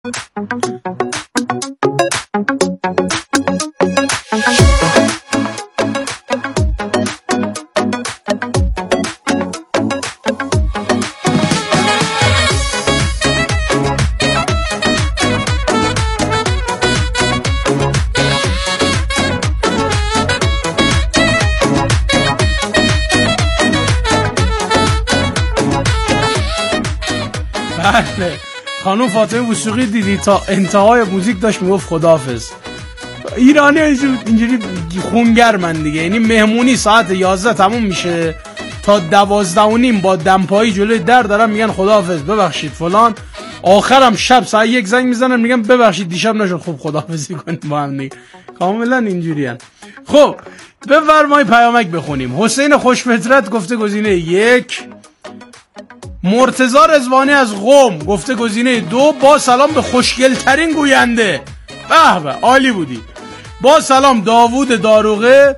بله خانم فاطمه وثوقی دیدی تا انتهای موزیک داشت میگفت خداحافظ. ایرانی اینجوری خونگرمن دیگه، یعنی مهمونی ساعت 11 تموم میشه تا 12:30 با دمپایی جلوی در دارن میگن خداحافظ ببخشید فلان، آخرم شب ساعت 1 زنگ میزنن میگن ببخشید دیشب نشد خوب خداحافظی کنیم با هم دیگه. کاملا اینجوریان. خب بفرمایید پیامک بخونیم. حسین خوشفطرت گفته گزینه 1. مرتضی رضوانی از قم گفته گزینه 2. با سلام به خوشگل ترین گوینده. به به عالی بودی. با سلام داوود داروغه.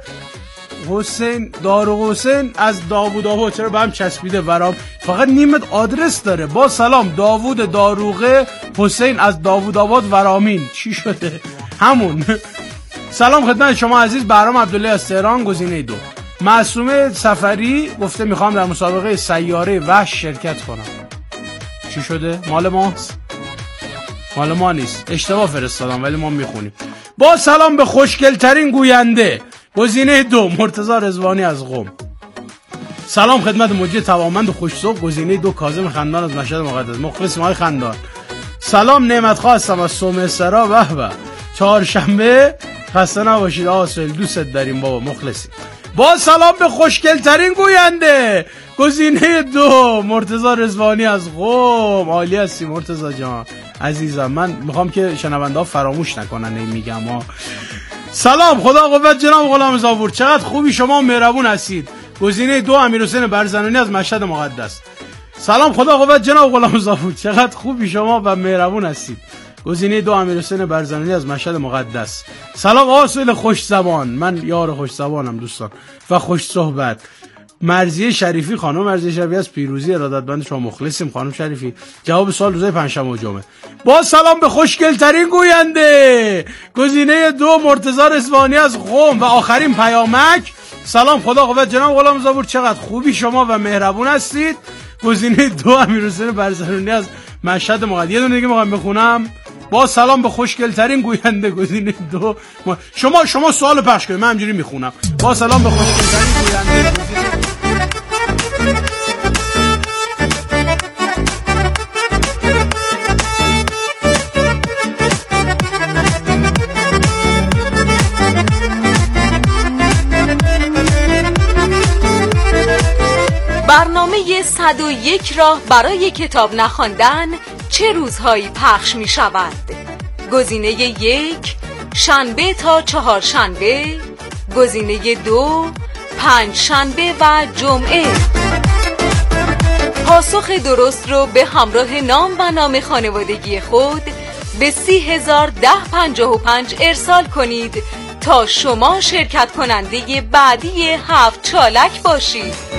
حسین از داوود آباد، چرا به هم چسبیده برام، فقط نیمت آدرس داره. با سلام داوود داروغه حسین از داوود آباد ورامین. چی شده؟ همون. سلام خدمت شما عزیز. بهرام عبدالله از تهران گزینه 2. معصومه سفری گفته میخوام در مسابقه سیاره وحش شرکت کنم. چی شده؟ مال ماست؟ مال ما نیست، اشتباه فرستادم ولی ما میخونیم. با سلام به خوشگل ترین گوینده گزینه 2 مرتضی رضوانی از قم. سلام خدمت مجری توانمند و خوش‌ذوق گزینه 2 کاظم خندان از مشهد مقدس. مخلصیم آقای خندان. سلام نعمت خواه هستم از سومسرا. به به چهارشنبه خسته نباشید آسل، دوست داریم بابا، مخلصیم. با سلام به خوشگل ترین گوینده گزینه 2 مرتضی رضوانی از قم. عالی هستی مرتضی جان عزیزم، من میخوام که شنونده ها فراموش نکنن میگم ها. سلام خدا قوت جناب غلام زاور، چقدر خوبی شما مهربون هستید گزینه 2 امیرحسین برزنانی از مشهد مقدس. سلام خدا قوت جناب غلام زاور، چقدر خوبی شما و مهربون هستید گزینه 2 امیرحسین برزنانی از مشهد مقدس. سلام آسل خوش زبان، من یار خوش زبانم دوستان و خوش صحبت. مرضیه شریفی، خانم مرضیه شریفی از پیروزی ارادتمند شما، مخلصیم خانم شریفی. جواب سوال روزهای پنجشنبه و جمعه. با سلام به خوشگل ترین گوینده گزینه 2 مرتضی رضوانی از قم. و آخرین پیامک. سلام خدا قوت جناب غلام زاور، چقدر خوبی شما و مهربون هستید گزینه 2 امیرحسین برزنانی از مشهد مقدس. یه دونه دیگه میخوام بخونم. با سلام به خوشگل ترین گوینده گزینه 2 شما سوال پخش کنید من همجوری میخونم. با سلام به خوشگل ترین گوینده برنامه 101 راه برای کتاب نخواندن چه روزهایی پخش می شود؟ گزینه 1 شنبه تا چهارشنبه، گزینه 2 پنجشنبه و جمعه. پاسخ درست رو به همراه نام و نام خانوادگی خود به 301055 ارسال کنید تا شما شرکت کننده بعدی 7 چالک باشید.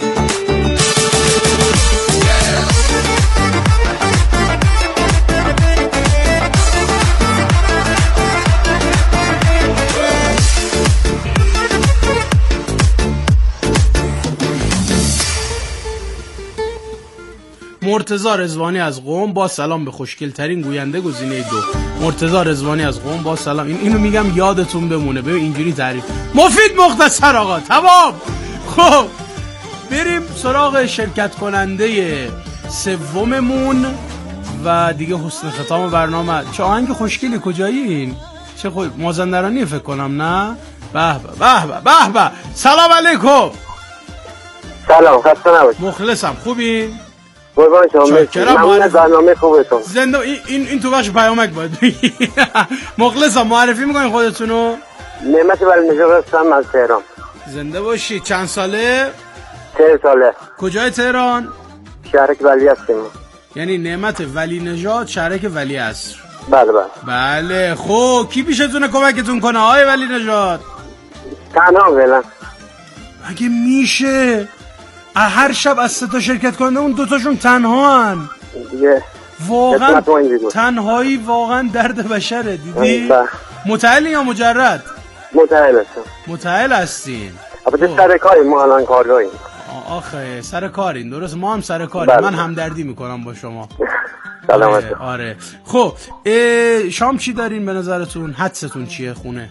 مرتضی رضوانی از قم. با سلام به خوشگل ترین گوینده گزینه 2 مرتضی رضوانی از قم. با سلام اینو میگم یادتون بمونه. ببین اینجوری تعریف مفید مختصر آقا تمام. خب بریم سراغ شرکت کننده سوممون و دیگه حسن ختام برنامه. چه آهنگ خوشگلی کجایین؟ چه مازندرانی فکر کنم نه؟ به به سلام علیکم. سلام خسته نباشید. مخلصم خوبی؟ قربان شما. ممنون از برنامه خوبتون. زنده این تو بخش پیامک باید بگی. مخلصم. معرفی میکنین خودتونو؟ نعمت ولی نژاد هستم از تهران. زنده باشی. چند ساله؟ 3 ساله. کجای تهران؟ شهرک ولی هستیم. یعنی نعمت ولی نژاد شهرک ولی عصر. بله. خب کی پیشتونه کمکتون کنه آقای ولی نژاد؟ تنها فعلا. اگه میشه هر شب از 3 تا شرکت کننده اون 2 تاشون تنها هن. دیگه واقعا تنهایی واقعا درد بشره. دیدی؟ متعهل یا مجرد؟ متعهل هستم. متعهل هستین؟ البته سر کاریم، ما الان کارگاهیم. آخه سر کارین، درست؟ ما هم سر کاریم. من همدردی میکنم با شما. سلامت. آره. خب شام چی دارین به نظرتون؟ حدستون چیه خونه؟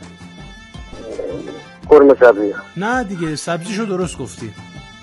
قرمه سبزی. نه دیگه سبزیشو درست گفتی.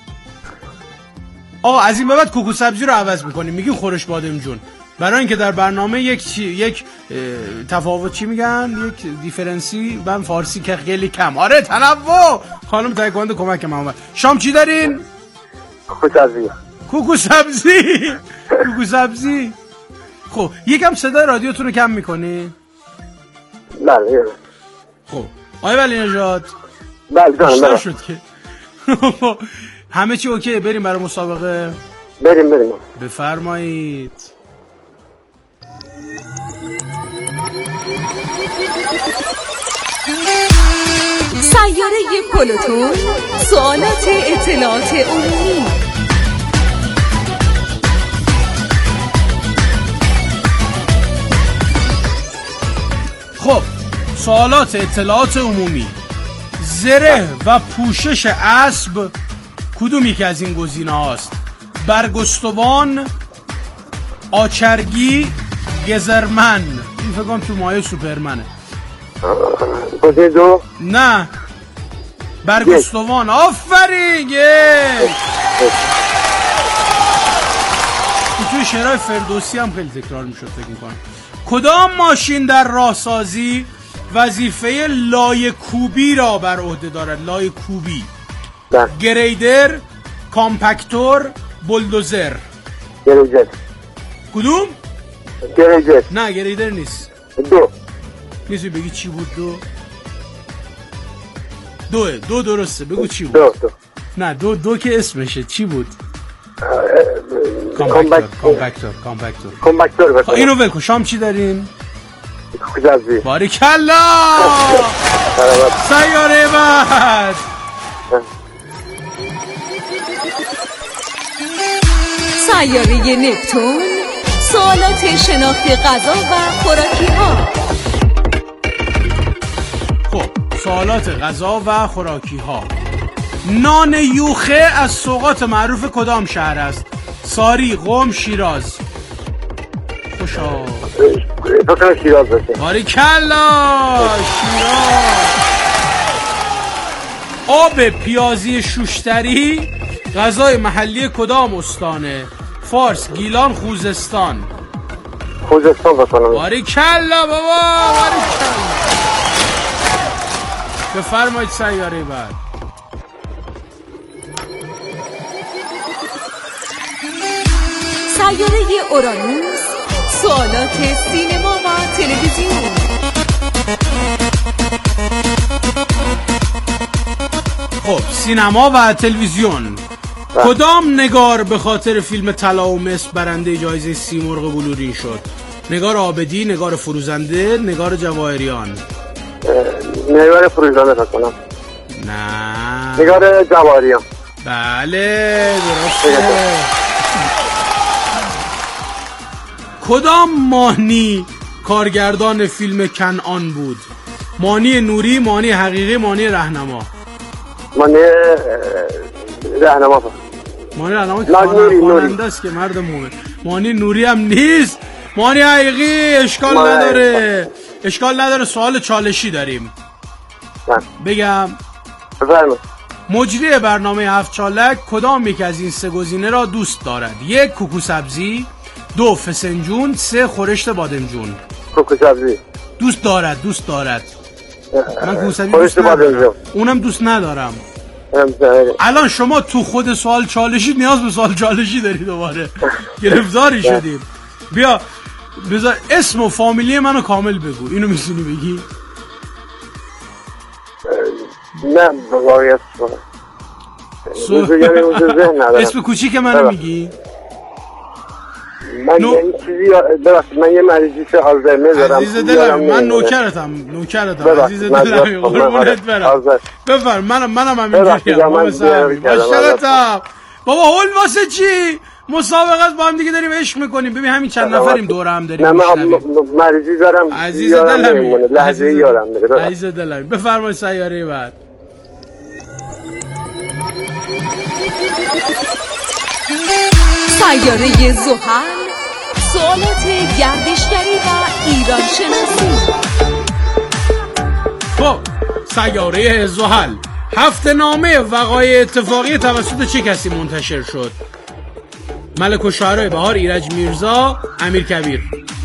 از این به بعد کوکو سبزی رو عوض میکنیم، میگیم خورش بادم جون، برای اینکه در برنامه یک تفاوت چی میگن، یک دیفرنسی من فارسی که خیلی کم. آره تنوع. خانم تایکواندو کمک من. شام چی دارین؟ کوکو سبزی. کوکو سبزی. کوکو سبزی. خب یکم صدای رادیوتون رو کم میکنی؟ بله. خب آقای ولی نژاد. بله شد که همه چی اوکی؟ بریم برای مسابقه. بریم. بفرمایید. سیاره پلوتون، سوالات اطلاعات عمومی. خب سوالات اطلاعات عمومی. زره و پوشش اسب کدوم یکی از این گزینه هاست؟ برگستوان، آچرگی، گزرمن. این فکر کنم تو مایه سوپرمنه. گزینه دو. نه برگستوان. آفرین. توی شعرهای فردوسی هم خیلی تکرار میشد فکر میکنم. کدام ماشین در راهسازی وظیفه لای کوبی را بر عهده دارد؟ لای کوبی. گریدر، کامپکتور، بولدوزر. گریدر. کدوم؟ گریدر. نه گریدر نیست. دو. میتونی بگی چی بود؟ دو درسته. بگو چی بود؟ دو. نه دو که اسمشه. چی بود؟ کامپکتور. اینو بگو. شام چی دارین؟ کوکو. باریکلا. سیاره بعد. سیاره نپتون، سوالات شناخت غذا و خوراکی ها. خب سوالات غذا و خوراکی ها. نان یوخه از سوغات معروف کدام شهر است؟ ساری، قم، شیراز. خوشا بکنم شیراز باشه. باریکلا. شیراز. آب پیازی شوشتری غذای محلی کدام استانه؟ فارس، گیلان، خوزستان. خوزستان بکنم. باریکلا بابا. باریکلا. بفرمایید سیاره بعد. سیاره اورانوس، سوالات سینما و تلویزیون. خب سینما و تلویزیون. کدام نگار به خاطر فیلم طلا و مس برنده جایزه سیمرغ بلورین شد؟ نگار عابدی، نگار فروزنده، نگار جواهریان. نگار فروزنده بکنم. نه نگار جواهریان. بله درسته. کدام مانی کارگردان فیلم کنعان بود؟ مانی نوری، مانی حقیقی، مانی رهنما. مانی رهنما. مانی رهنما که خواننده است که مرد مومن. مانی نوری هم نیست. مانی حقیقی. اشکال نداره. سوال چالشی داریم. بگم؟ بفرمایید. مجری برنامه هفت چالک کدام یک از این سه گزینه را دوست دارد؟ 1 کوکو سبزی، 2 فسنجون، 3 خورشت بادمجون. کوکو سبزی. دوست دارد. من کوکو سبزی دوست ندارم. اونم دوست ندارم. الان شما تو خود سوال چالشی نیاز به سوال چالشی داری دوباره. گرفتاری شدیم. بیا بذار اسم و فامیلی منو کامل بگو. اینو میتونی بگی؟ نه واقعیت اسم کوچیک منو میگی؟ من یه چیزی من یه مریضی آلزایمر دارم. عزیز دلم من نوکرتم عزیز دلم قربونت برم. بفرم منم همینجوریم. ماشاءالله. بابا هول واسه چی؟ مسابقات با هم دیگه داریم عشق میکنیم. ببین همین چند نفریم دور هم داریم. نه من مریضی دارم. عزیز دلم، لحظه یارم میره. عزیز دلم، بفرمایید سیاره بعد. سیاره زحل، سوالات گردشگری و ایران شناسی. خب سیاره زحل، هفته نامه وقایع اتفاقی توسط چه کسی منتشر شد؟ ملک الشعرای بهار ایرج میرزا، امیر کبیر.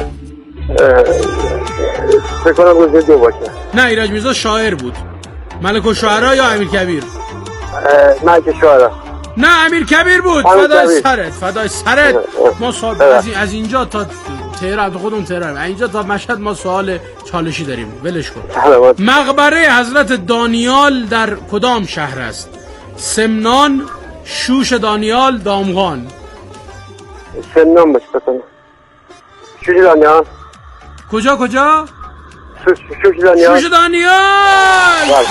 فکر کنم گزینه دو باشه. نه ایرج میرزا شاعر بود. ملک الشعرا یا امیر کبیر؟ ملک الشعرا. نه امیر کبیر بود. فدای سرت، فدای سرت. ما از اینجا تا تهران، خودمون تهران، اینجا تا مشهد ما سوال چالشی داریم، ولش کن. مقبره حضرت دانیال در کدام شهر است؟ سمنان، شوش دانیال، دامغان. سمنان باشه بکنم. شوش دانیال. کجا؟ شوش دانیال. شوش دانیال.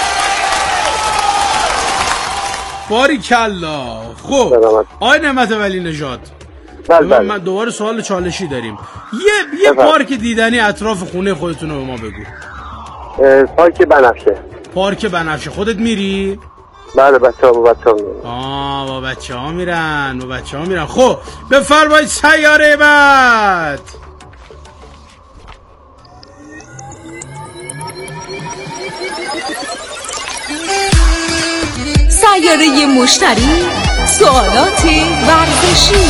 باریکلا. خب آقای نعمت ولی نژاد، من دوباره سوال چالشی داریم. یه پارک دیدنی اطراف خونه خودتون رو به ما بگو. پارک بنفشه. پارک بنفشه خودت میری؟ بله بچه ها میرن. با بچه ها میرن. خب بفرمایید سیاره بعد. سیاره مشتری، سوالات ورزشی.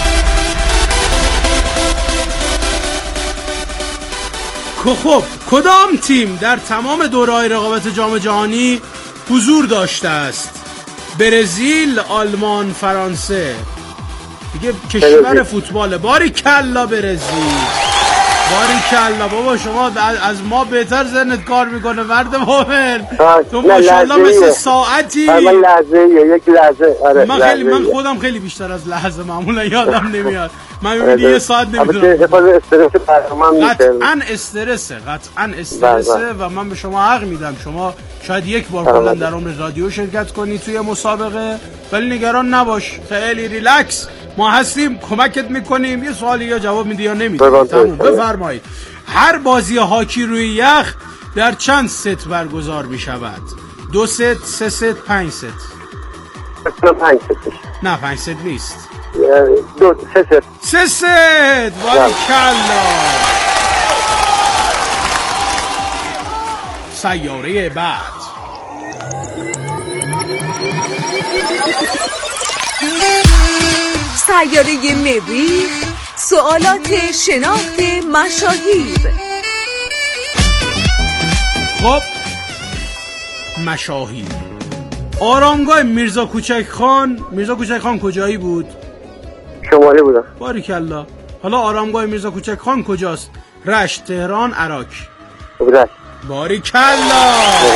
خب کدام تیم در تمام دوره‌های رقابت جام جهانی حضور داشته است؟ برزیل، آلمان، فرانسه. دیگه کشور فوتباله. باریکلا برزیل. باریکلا بابا، شما از ما بهتر ذهنت کار میکنه مرد مومن. تو ماشاءالله مثل ساعتی. من لحظه یک لحظه. آره من خودم خیلی بیشتر از لحظه معمولا یادم نمیاد. من میبینی یه ساعت نمیدونم. قطعا استرسه و من به شما حق میدم. شما شاید یک بار کلا در عمر رادیو شرکت کنی توی مسابقه، ولی نگران نباش، خیلی ریلکس. ما هستیم، کمکت میکنیم. یه سوالی یا جواب میدی یا نمیدی. تموم. بفرمایید. هر بازی هاکی روی یخ در چند ست برگزار میشود؟ 2 ست، 3 ست، 5 ست؟ 5 ست. نه 5 ست نیست. 3 ست. 3 ست. باریکلا. سیاره بعد. سیاره مریخ، سوالات شناخت مشاهیر. خب مشاهیر. آرامگاه میرزا کوچک خان کجایی بود؟ شمالی بودم. باریکلا. حالا آرامگاه میرزا کوچک خان کجاست؟ رشت، تهران، عراق؟ رشت. باریکلا.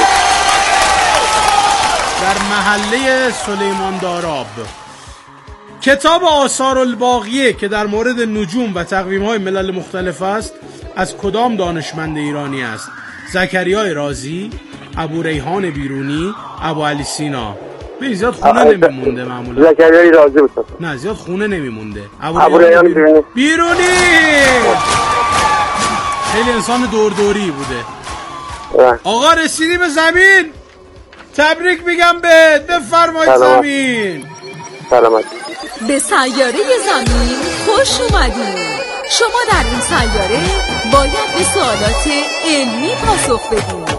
در محله سلیمان داراب. کتاب آثار الباقیه که در مورد نجوم و تقویم‌های ملل مختلف است از کدام دانشمند ایرانی است؟ زکریای رازی، ابو ریحان بیرونی، ابو علی سینا. به زیاد خونه نمیمونده معمولا. زکریای رازی بود. نه زیاد خونه نمیمونده. ابو ریحان بیرونی. خیلی انسان دوردوری بوده. آقا رسیدی به زمین. تبریک میگم بفرمایید زمین. سلامت. به سیاره زمین خوش اومدید. شما در این سیاره باید به سوالات علمی پاسخ بدید.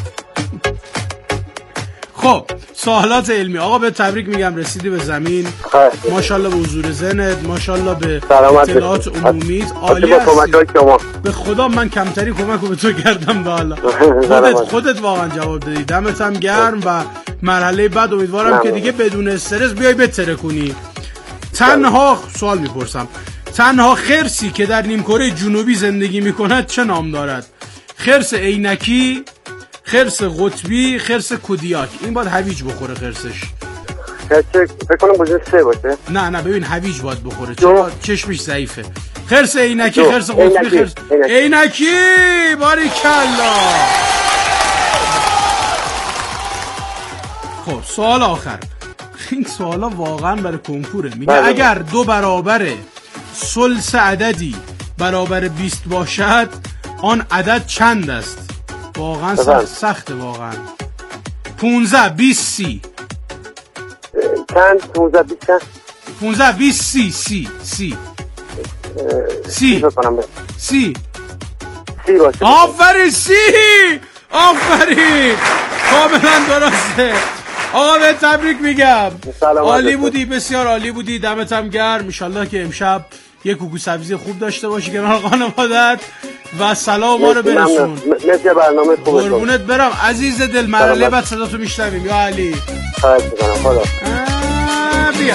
خب سوالات علمی. آقا به تبریک میگم، رسیدی به زمین. ماشاءالله به حضور ذهنت، ماشاءالله به اطلاعات عمومیت. عالی هستی. به خدا من کمتری کمکو به تو کردم. به حالا خودت واقعا جواب دادی. دمت هم گرم و مرحله بعد امیدوارم که دیگه بدون استرس بیای بتره کنی. سوال میپرسم. تنها خرسی که در نیمکره جنوبی زندگی میکند چه نام دارد؟ خرس عینکی، خرس قطبی، خرس کودیاک. این باید هویج بخوره خرسش. فکر کنم گزینه 3 باشه. نه ببین هویج باید بخوره چون چشمش ضعیفه. خرس عینکی، خرس قطبی، خرس عینکی. باریکلا. خب سوال آخر. این سوالا واقعا برای کنکوره. میگه بله. اگر 2 برابر ثلث عددی برابر 20 باشد آن عدد چند است؟ واقعا بله. سخته واقعا. 15 20 30 چند 15 20 چند 15 20 30 30 30 30 بکنم 30 30 باشه. آفرین 30 آفرین کاملا درسته. آقا به تبریک میگم. عالی بودی، بسیار عالی بودی، دمت هم گرم. انشالله که امشب یه کوکو سبزی خوب داشته باشی کنار خانوادت و سلام ما رو برسون. مرسی برنامه خوبه. قربونت برم عزیز دل. مرحله بعد صداتو میشنویم یا علی. خواهش میکنم. خدا بیا.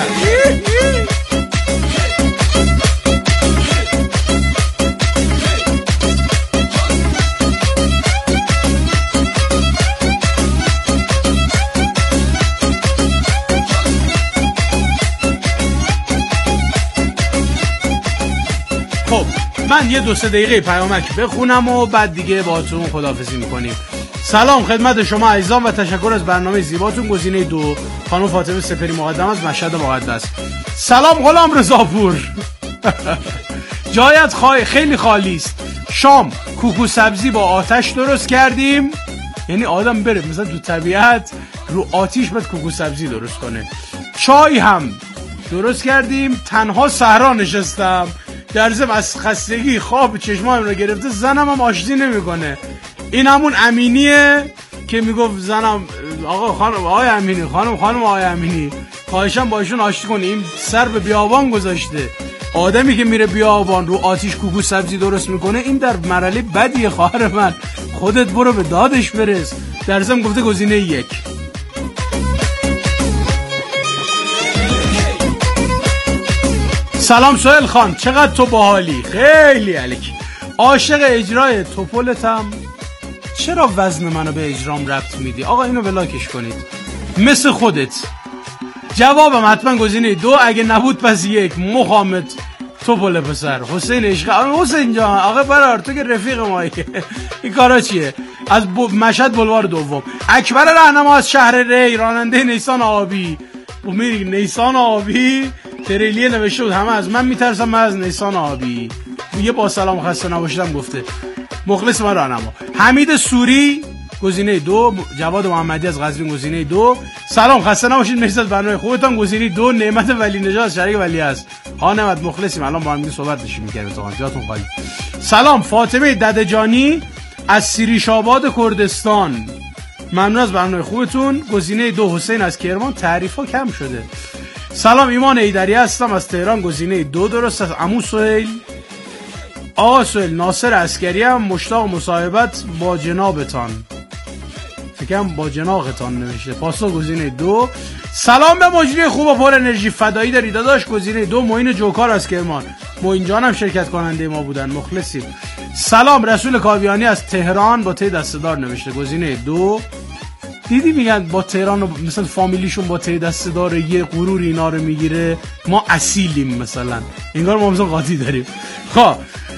خب من یه 2-3 دقیقه پیامک بخونم و بعد دیگه باهاتون خداحافظی میکنیم. سلام خدمت شما عزیزان و تشکر از برنامه زیباتون. گزینه 2 خانم فاطمه سپری مقدم از مشهد مقدس. سلام غلام رضاپور. جایت خیلی خالی است. شام کوکو سبزی با آتش درست کردیم. یعنی آدم بره مثلا تو طبیعت رو آتیش بعد کوکو سبزی درست کنه. چای هم درست کردیم. تنها صحرا نشستم. در ضمن از خستگی خواب چشمام رو گرفته. زنم هم آشتی نمیکنه. این همون امینیه که میگفت زنم آقا خانم آقای امینی خانم آقای امینی خواهشم باشون آشتی کنی. این سر به بیابان گذاشته. آدمی که میره بیابان رو آتیش کوکو سبزی درست میکنه این در مرحله بدیه خواهر من. خودت برو به دادش برس. در ضمن گفته گزینه 1. سلام سهیل خان چقدر تو باحالی. خیلی علیکی. عاشق اجرای توپلتم. چرا وزن منو به اجرام ربط میدی؟ آقا اینو بلاکش کنید. مثل خودت. جوابم حتما گزینه 2. اگه نبود پس 1. مخامت توپل پسر حسین عشق. حسین جان آقا برار تو که رفیق مایی. این کارا چیه؟ از مشهد بلوار دوم. اکبر راهنما از شهر ری راننده نیسان آبی. میری نیسان آبی تریلیه نوشته بود همه از من میترسم من از نیسان آبی. یه با سلام خسته نباشیدم گفته. مخلص ما راهنما. حمید سوری گزینه 2. جواد محمدی از قزوین گزینه 2. سلام خسته نباشید مرسی از برنامه خوبتون گزینه 2. نعمت ولی نژاد از شریک ولی است. ها نعمت مخلصیم الان با هم دیگه صحبت داشتیم می‌کردیم تو جاتون خالی. سلام فاطمه ددجانی از سیریش آباد کردستان. ممنون از برنامه خوبتون گزینه 2. حسین از کرمان تعریفا کم شده. سلام ایمان ایدری هستم از تهران گزینه 2 درست است. عمو سهیل آقا سهیل ناصر عسکری هم مشتاق مصاحبت با جنابتان. فکرم با جناقتان نوشته. پاسخ گزینه 2. سلام به مجری خوب و پر انرژی فدایی داری داداش گزینه 2. معین جوکار از کرمان. معین جان هم شرکت کننده ما بودن مخلصیم. سلام رسول کاویانی از تهران با ته دسته‌دار نوشته گزینه 2. دیدی میگن با تهران مثلا فامیلیشون با ته دسته‌دار یه غرور اینا رو میگیره. ما اصیلیم مثلا انگار ما مثلا قاطی داریم. خب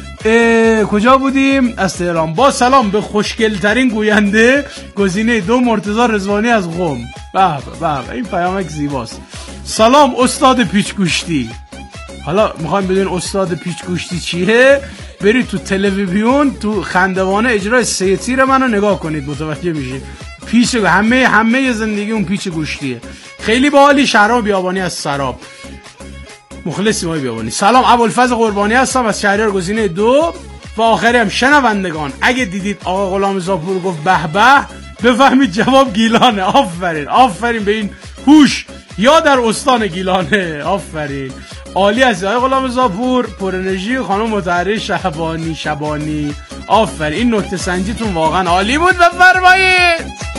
کجا بودیم؟ از تهران. با سلام به خوشگلترین گوینده گزینه 2 مرتضی رضوانی از قم. به این پیامک زیباست. سلام استاد پیچگوشتی. حالا میخوایم بدونین استاد پیچگوشتی چیه؟ برید تو تلویزیون تو خندوانه اجرای 3 تیر منو نگاه کنید متوجه میشید. پیچ همه زندگی اون پیچ گوشتیه. خیلی باحالی. شهرام بیابانی از سراب. مخلصی مای بیابانی. سلام ابوالفضل قربانی هستم از شهریار گزینه 2. و آخری هم شنوندگان اگه دیدید آقا غلام رضاپور گفت به به بفهمید جواب گیلانه. آفرین به این هوش یا در استان گیلانه. آفرین عالی از آقا غلام رضاپور پر انرژی. خانم مطهره شبانی آفرین این نکته سنجیتون واقعا عالی بود. بفرمایید.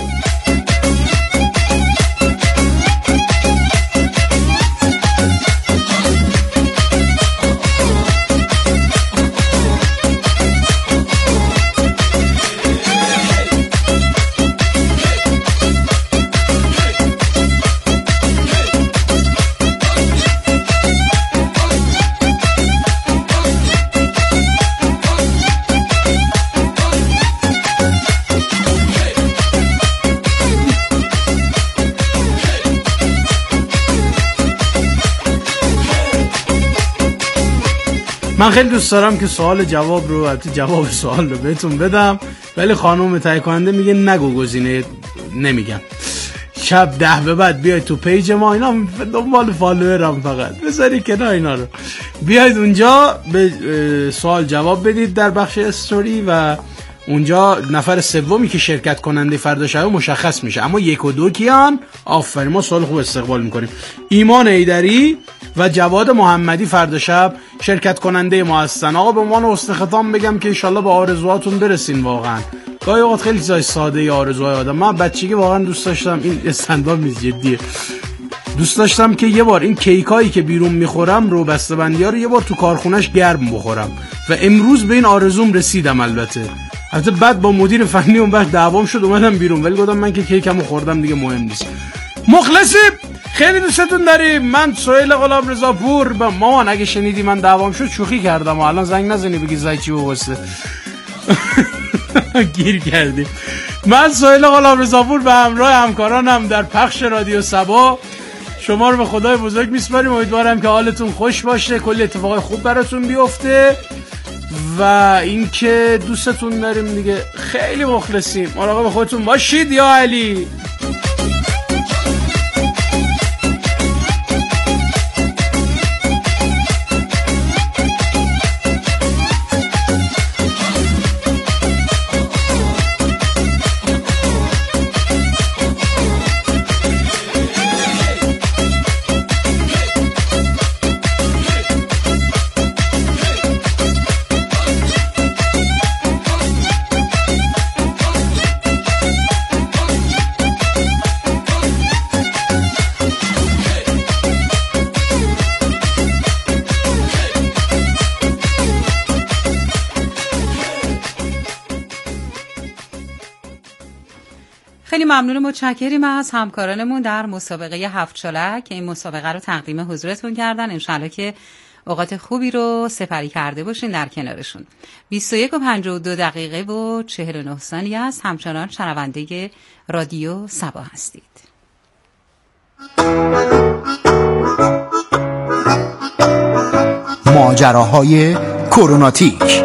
من خیلی دوست دارم که سوال جواب رو، البته جواب سوال رو بهتون بدم، ولی خانم تهیه کننده میگه نگو گزینه نمیگم. شب 10 به بعد بیاید تو پیج ما، اینا دنبال فالوورم فقط بذاری کنار اینا رو، بیاید اونجا به سوال جواب بدید در بخش استوری و اونجا نفر سومی که شرکت کننده فردا شب مشخص میشه. اما 1 و 2 کیان؟ آفرین، ما سوال خوب استقبال میکنیم. ایمان ایدری و جواد محمدی فردا شب شرکت کننده ما هستن. آقا به عنوان حسن ختام بگم که انشالله به آرزوهاتون برسین. واقعا گاهی اوقات خیلی چیزای ساده آرزوهای آدم. من بچگی واقعا دوست داشتم، این استنداپ نیست جدیه، دوست داشتم که یه بار این کیکایی که بیرون میخورم رو بسته‌بندی‌ها رو یه بار تو کارخونش گرم بخورم و امروز به این آرزوم رسیدم. البته بعد با مدیر فنی اون وقت دعوام شد، اومدم بیرون، ولی گفتم من که کیکمو خوردم دیگه مهم نیست. مخلصیم، خیلی دوستتون داریم. من سهیل غلامرضا پور. با مامان اگه شنیدی من دعوام شد شوخی کردم و الان زنگ نزنی بگی زایچی بوسته. گیر کردیم. من سهیل غلامرضا پور به همراه همکارانم در پخش رادیو صبا شما رو به خدای بزرگ میسپاریم. امیدوارم که حالتون خوش باشه، کلی اتفاقای خوب براتون بیفته و اینکه دوستتون داریم دیگه. خیلی مخلصیم. مراقب خودتون باشید یا علی. خیلی ممنون، متشکریم از همکارانمون در مسابقه 7 چالک که این مسابقه رو تقدیم حضورتون کردن. انشالله که اوقات خوبی رو سپری کرده باشین در کنارشون. 21 و 52 دقیقه و 49 ثانیه است. همچنان شنونده رادیو صبا هستید. ماجراهای کروناتیک.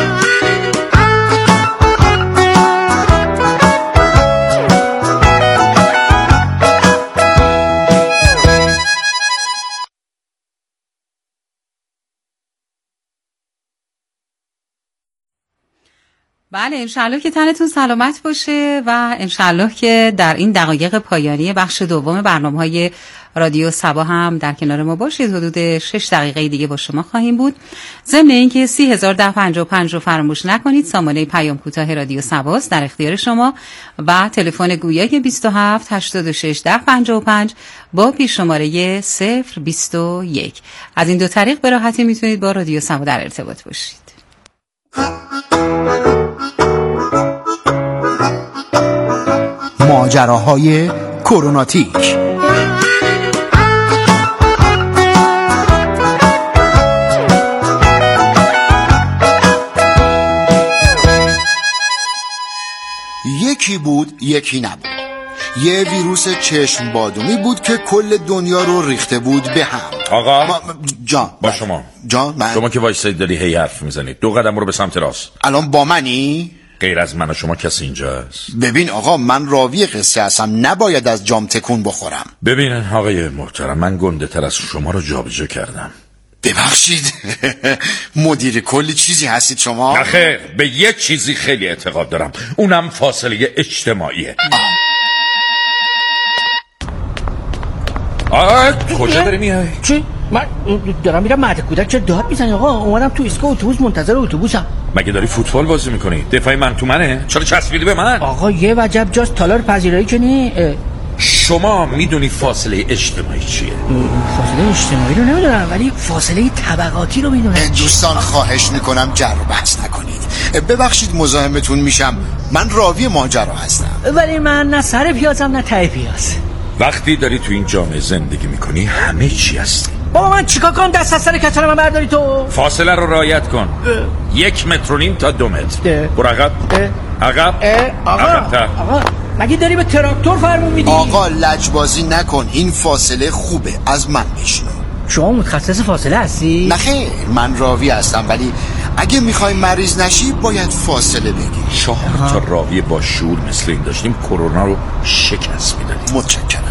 بله، انشالله که تنتون سلامت باشه و انشالله که در این دقایق پایانی بخش دوم برنامه‌های رادیو صبا هم در کنار ما باشید. حدود 6 دقیقه دیگه با شما خواهیم بود. ضمن اینکه 301055 رو فراموش نکنید. سامانه پیام کوتاه رادیو صباست در اختیار شما و تلفن گویای 27 86 1055 با پیش شماره 021. از این دو طریق به راحتی میتونید با رادیو صبا در ارتباط باشید. ماجراهای کروناتیک. یکی بود یکی نبود. یه ویروس چشم بادومی بود که کل دنیا رو ریخته بود به هم. آقا جان با شما. جان من. شما که وایسید داری هی حرف میزنید. 2 قدم رو به سمت راست. الان با منی؟ غیر از من و شما کسی اینجاست؟ ببین آقا، من راوی قصه هستم، نباید از جام تکون بخورم. ببینن آقای محترم، من گنده تر از شما رو جابجا کردم. ببخشید. مدیر کلی چیزی هستید شما؟ نخیر، به یه چیزی خیلی اعتقاد دارم، اونم فاصله اجتماعیه. کجا داری میای؟ چی؟ من دارم میرم مهد کودک. چه داد میزنی آقا؟ اومدم تو ایستگاه اتوبوس منتظر اتوبوسم. مگه داری فوتبال بازی میکنی؟ دفاعی من تو منه؟ چرا چسبیدی به من؟ آقا یه وجب جاست تالار پذیرایی کنی. شما میدونی فاصله اجتماعی چیه؟ فاصله اجتماعی رو نمیدونم، ولی فاصله طبقاتی رو میدونم. دوستان خواهش میکنم جر و بحث نکنید. ببخشید مزاحمتون میشم، من راوی ماجرا هستم. ولی من نه سر پیازم نه ته پیاز. وقتی داری تو این جامعه زندگی میکنی همه چی هستی. بابا من چیکار کنم دست از سر کچل من برداری تو؟ فاصله رو رعایت کن. 1.5 متر تا 2 متر. برو عقب. عقب. آقا مگه داری به تراکتور فرمون میدی؟ آقا لجبازی نکن، این فاصله خوبه، از من بشنو. شما متخصص فاصله هستی؟ نه خیر، من راوی هستم، ولی اگه میخوای مریض نشی باید فاصله بگیری. شاه تا راوی با شعور مثل این داشتیم کرونا رو شکست میدادیم. متشکرم.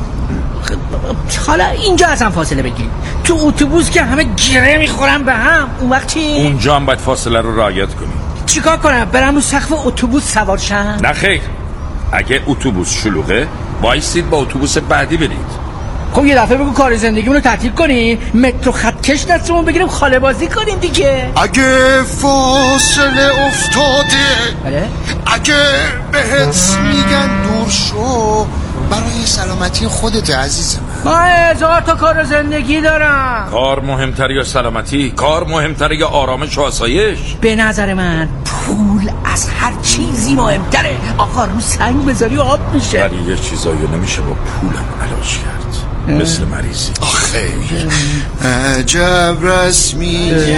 حالا اینجا اصلا فاصله بگیریم. تو اتوبوس که همه گره میخورن به هم، اون وقت چی؟ اونجا هم باید فاصله رو رعایت کنیم. چیکار کنم؟ برم رو سقف اتوبوس سوار شم؟ نه خیر، اگه اتوبوس شلوغه وایسید با اتوبوس بعدی برید. خب یه دفعه بگو کار زندگیمونو تعطیل کنیم، مترو خطکش دستمون بگیریم خاله بازی کنیم دیگه. اگه فاصله افتاده، بله؟ اگه بهت میگن دور شو، برای سلامتی خودت عزیزم. من 1000 تا کار زندگی دارم. کار مهمتر یا سلامتی؟ کار مهمتر یا آرامش و آسایش؟ به نظر من پول از هر چیزی مهمتره. آقا رو سنگ بذاری آب میشه. ولی یه چیزایی نمیشه با پولم علاج کرد، مثل مریضی. آخه عجب رسمیه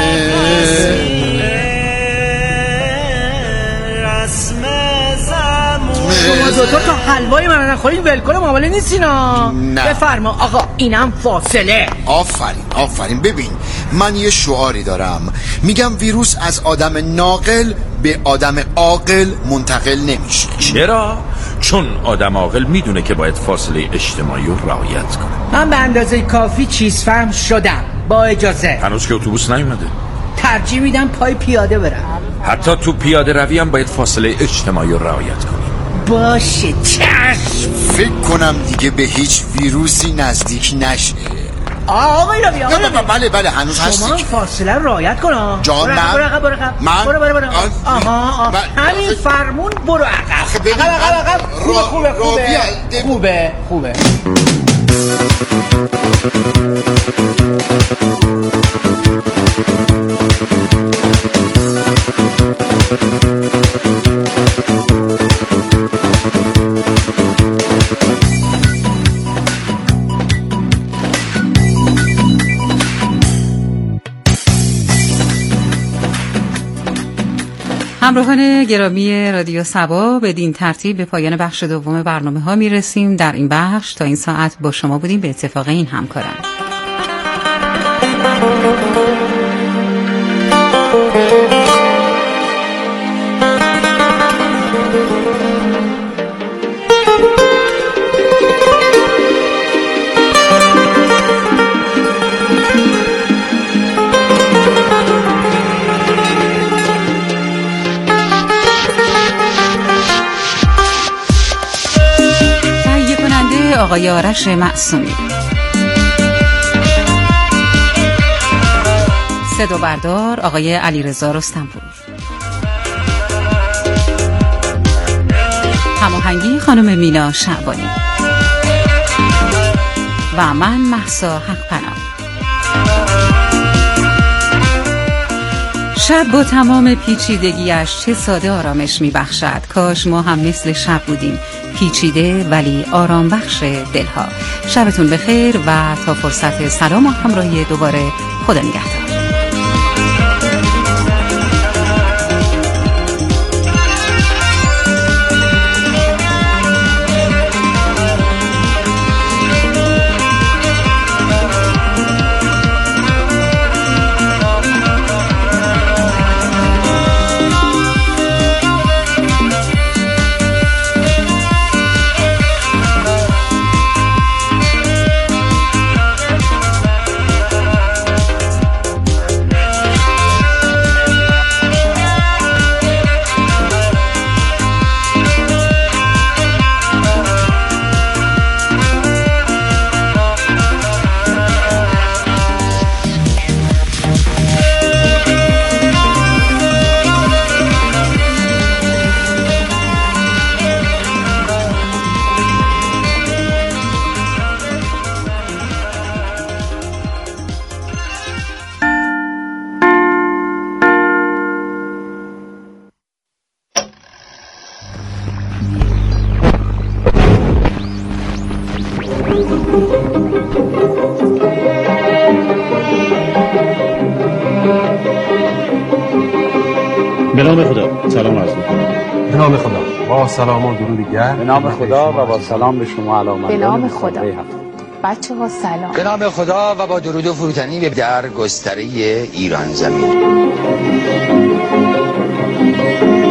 شما دوتا تا حلوای من نخورین ولکن معامله نیستینا. نه. بفرما آقا، اینم فاصله. آفرین. ببین، من یه شعاری دارم، میگم ویروس از آدم ناقل به آدم عاقل منتقل نمیشه. چرا؟ چون آدم عاقل میدونه که باید فاصله اجتماعی رو رعایت کنه. من به اندازه کافی چیز فهم شدم. با اجازه. هنوز که اتوبوس نیومده. ترجیح میدم پای پیاده برم. حتی تو پیاده روی هم باید فاصله اجتماعی رو رعایت کنیم. باشه چشم. فکر کنم دیگه به هیچ ویروسی نزدیک نشه. آقای راوی بله هنوز هستی. شما فاصله رو رعایت کن. جان من برو همین فرمون برو عقب. خوبه. همراهان گرامی رادیو صبا، بدین ترتیب به پایان بخش دوم برنامه ها می رسیم. در این بخش تا این ساعت با شما بودیم به اتفاق این همکاران. آقای آرش معصومی، صدا بردار آقای علیرضا رستمپور، هماهنگی خانم مینا شعبانی و من مهسا حق‌پناه. شب با تمام پیچیدگیش چه ساده آرامش میبخشد. کاش ما هم مثل شب بودیم، پیچیده ولی آرام بخش دلها. شبتون بخیر و تا فرصت سلام و همراهی دوباره، خدا نگهدار. به نام خدا سلام عرض می‌کنم. به نام خدا با سلام و درود گرم. به نام خدا و با سلام به شما علامت. به نام خدا بچه ها سلام. به نام خدا و با درود و فروتنی به در گستره ایران زمین.